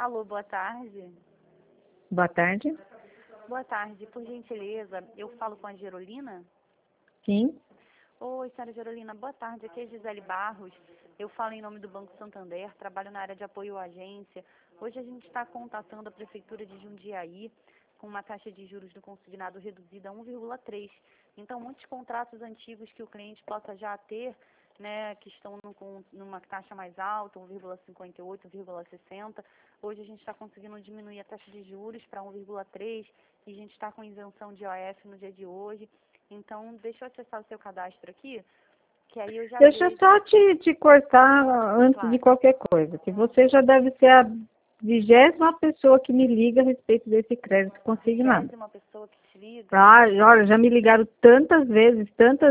Alô, boa tarde. Boa tarde. Boa tarde, por gentileza, eu falo com a Gerolina? Sim. Oi, senhora Gerolina, boa tarde, aqui é Gisele Barros, eu falo em nome do Banco Santander, trabalho na área de apoio à agência. Hoje a gente está contatando a Prefeitura de Jundiaí com uma taxa de juros do consignado reduzida a 1,3. Então, muitos contratos antigos que o cliente possa já ter, né, que estão numa taxa mais alta, 1,58, 1,60. Hoje a gente está conseguindo diminuir a taxa de juros para 1,3 e a gente está com isenção de IOF no dia de hoje. Então, deixa eu acessar o seu cadastro aqui, que aí eu já Deixa eu vejo. só te cortar antes de Claro. qualquer coisa, que você já deve ser a 20ª pessoa que me liga a respeito desse crédito consignado. Uma pessoa que te liga. Ah, olha, já me ligaram tantas vezes,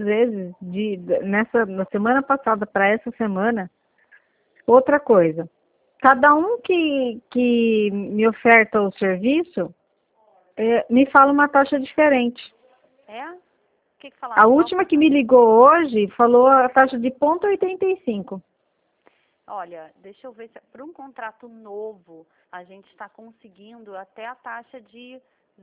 na semana passada para essa semana. Outra coisa, cada um que me oferta o serviço, me fala uma taxa diferente. É? O que falaram? A última que me ligou hoje falou a taxa de 0,85. Olha, deixa eu ver se para um contrato novo a gente está conseguindo até a taxa de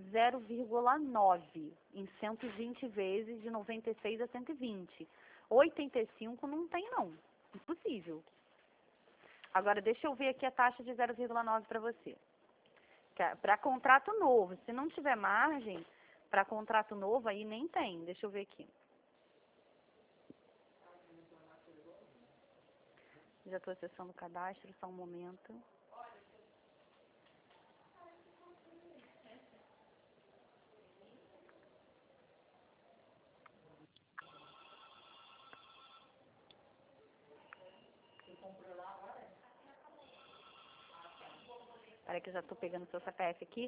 0,9 em 120 vezes de 96 a 120. 85 não tem não, impossível. Agora deixa eu ver aqui a taxa de 0,9 para você. Para contrato novo, se não tiver margem para contrato novo aí nem tem. Deixa eu ver aqui. Já estou acessando o cadastro, só um momento. Espera que eu já estou pegando o seu CPF aqui.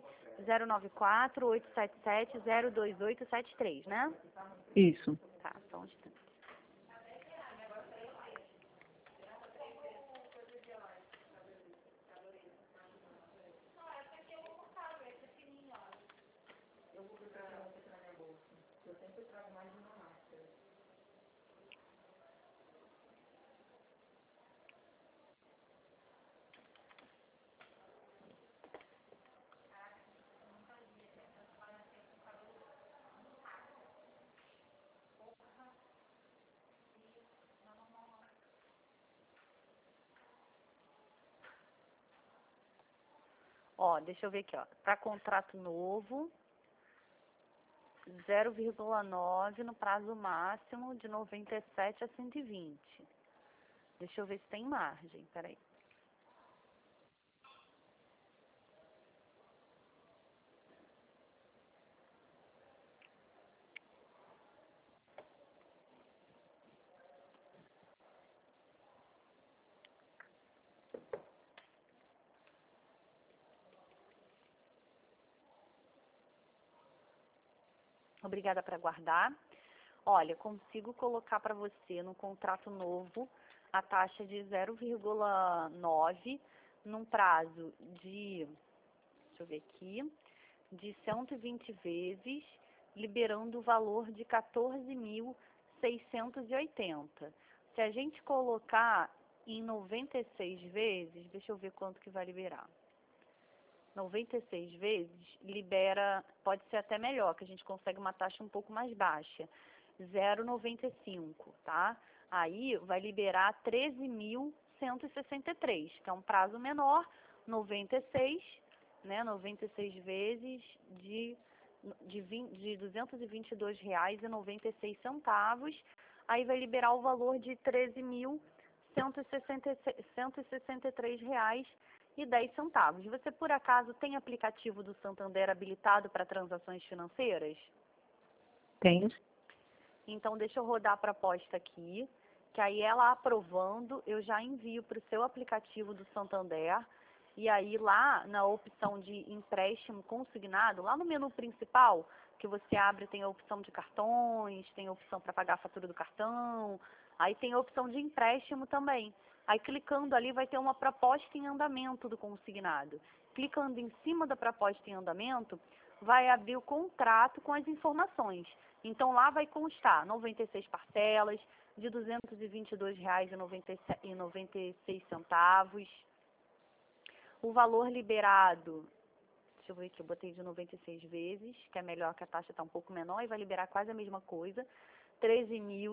094-877-02873, né? Isso. Tá, só um instante. Ó, deixa eu ver aqui, ó. Para contrato novo, 0,9 no prazo máximo de 97 a 120. Deixa eu ver se tem margem, peraí. Obrigada por aguardar. Olha, consigo colocar para você no contrato novo a taxa de 0,9 num prazo de, deixa eu ver aqui, de 120 vezes, liberando o valor de 14.680. Se a gente colocar em 96 vezes, deixa eu ver quanto que vai liberar. 96 vezes, libera, pode ser até melhor, que a gente consegue uma taxa um pouco mais baixa, 0,95, tá? Aí vai liberar 13.163, que é um prazo menor, 96, né? 96 vezes de R$ 222,96, aí vai liberar o valor de R$ 13.163,10. Você, por acaso, tem aplicativo do Santander habilitado para transações financeiras? Tenho. Então, deixa eu rodar a proposta aqui, que aí ela aprovando, eu já envio para o seu aplicativo do Santander, e aí lá na opção de empréstimo consignado, lá no menu principal, que você abre, tem a opção de cartões, tem a opção para pagar a fatura do cartão, aí tem a opção de empréstimo também. Aí clicando ali vai ter uma proposta em andamento do consignado. Clicando em cima da proposta em andamento, vai abrir o contrato com as informações. Então lá vai constar 96 parcelas de R$ 222,96. O valor liberado, deixa eu ver aqui, eu botei de 96 vezes, que é melhor, que a taxa está um pouco menor e vai liberar quase a mesma coisa. R$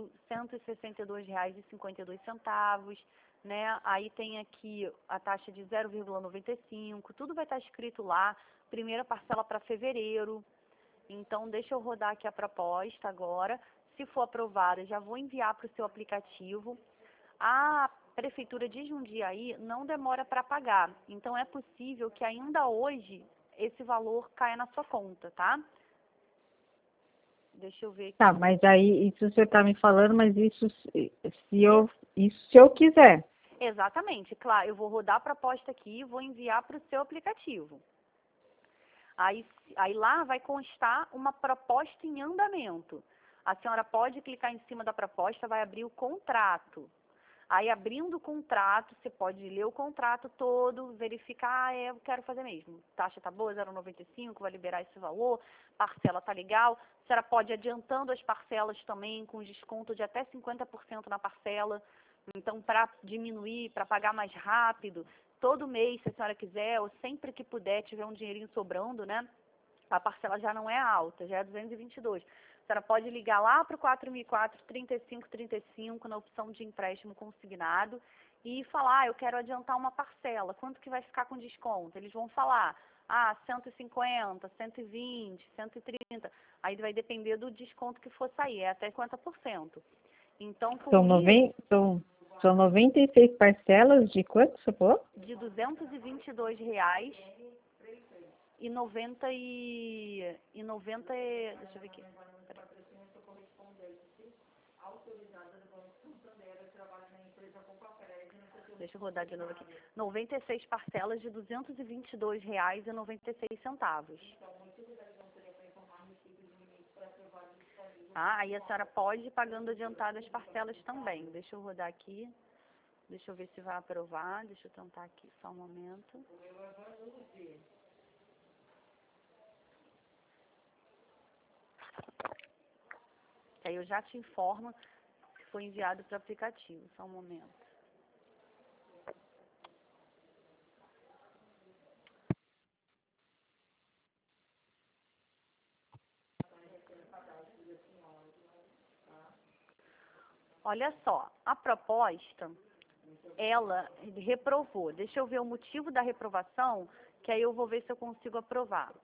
13.162,52, né? Aí tem aqui a taxa de 0,95, tudo vai estar escrito lá, primeira parcela para fevereiro. Então, deixa eu rodar aqui a proposta agora. Se for aprovada, já vou enviar para o seu aplicativo. A Prefeitura de Jundiaí não demora para pagar, então é possível que ainda hoje esse valor caia na sua conta, tá? Deixa eu ver aqui. Tá, mas aí isso você está me falando, mas isso se eu quiser. Exatamente, claro, eu vou rodar a proposta aqui e vou enviar para o seu aplicativo. Aí lá vai constar uma proposta em andamento. A senhora pode clicar em cima da proposta, vai abrir o contrato. Aí, abrindo o contrato, você pode ler o contrato todo, verificar, eu quero fazer mesmo. Taxa tá boa, 0,95, vai liberar esse valor, parcela tá legal. A senhora pode ir adiantando as parcelas também, com desconto de até 50% na parcela. Então, para diminuir, para pagar mais rápido, todo mês, se a senhora quiser, ou sempre que puder, tiver um dinheirinho sobrando, né? A parcela já não é alta, já é 222. A senhora pode ligar lá para o 4004-3535 na opção de empréstimo consignado e falar, eu quero adiantar uma parcela, quanto que vai ficar com desconto? Eles vão falar, 150, 120, 130, aí vai depender do desconto que for sair, é até 50%. Então, com São 96 parcelas de quanto, você falou? de R$ 222 e 90 deixa eu ver aqui. Deixa eu rodar de novo aqui. 96 parcelas de R$ 222,96. Aí a senhora pode ir pagando adiantado as parcelas também. Deixa eu rodar aqui. Deixa eu ver se vai aprovar. Deixa eu tentar aqui só um momento. Aí eu já te informo se foi enviado para o aplicativo. Só um momento. Olha só, a proposta, ela reprovou. Deixa eu ver o motivo da reprovação, que aí eu vou ver se eu consigo aprovar.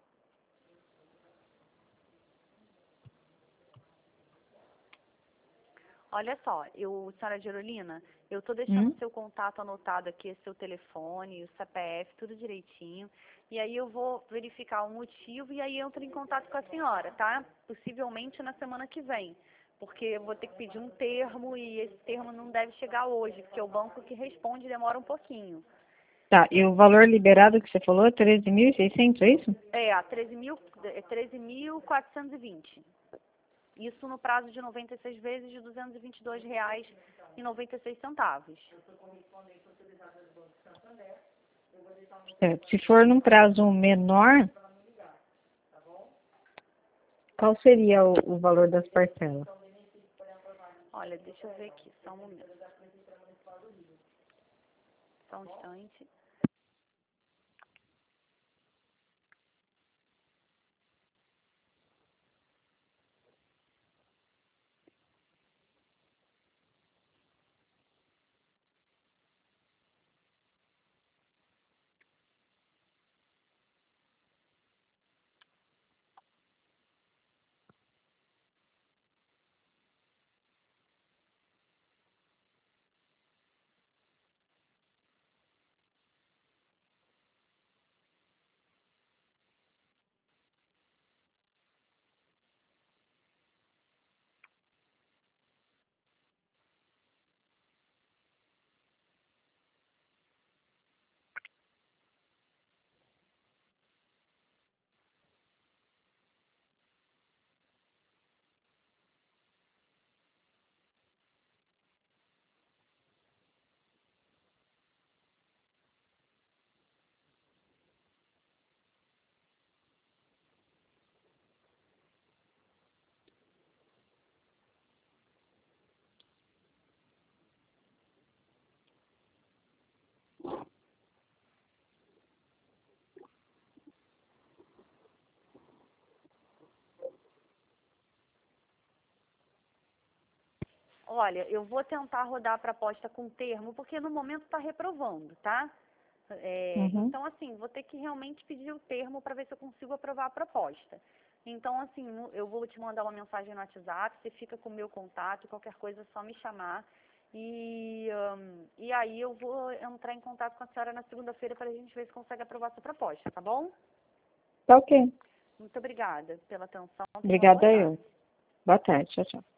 Olha só, senhora Gerolina, eu estou deixando seu contato anotado aqui, seu telefone, o CPF, tudo direitinho. E aí eu vou verificar o motivo e aí entro em contato com a senhora, tá? Possivelmente na semana que vem. Porque eu vou ter que pedir um termo e esse termo não deve chegar hoje, porque o banco que responde demora um pouquinho. Tá, e o valor liberado que você falou é 13.600, é isso? É, 13.420. Isso no prazo de 96 vezes de R$ 222,96. Se for num prazo menor, qual seria o valor das parcelas? Olha, deixa eu ver aqui, só um momento. Só um instante. Olha, eu vou tentar rodar a proposta com termo, porque no momento está reprovando, tá? Então, assim, vou ter que realmente pedir o termo para ver se eu consigo aprovar a proposta. Então, assim, eu vou te mandar uma mensagem no WhatsApp, você fica com o meu contato, qualquer coisa é só me chamar. E aí eu vou entrar em contato com a senhora na segunda-feira para a gente ver se consegue aprovar essa proposta, tá bom? Tá ok. Muito obrigada pela atenção. Tenha uma boa Obrigada tarde. eu. Boa tarde. Tchau, tchau.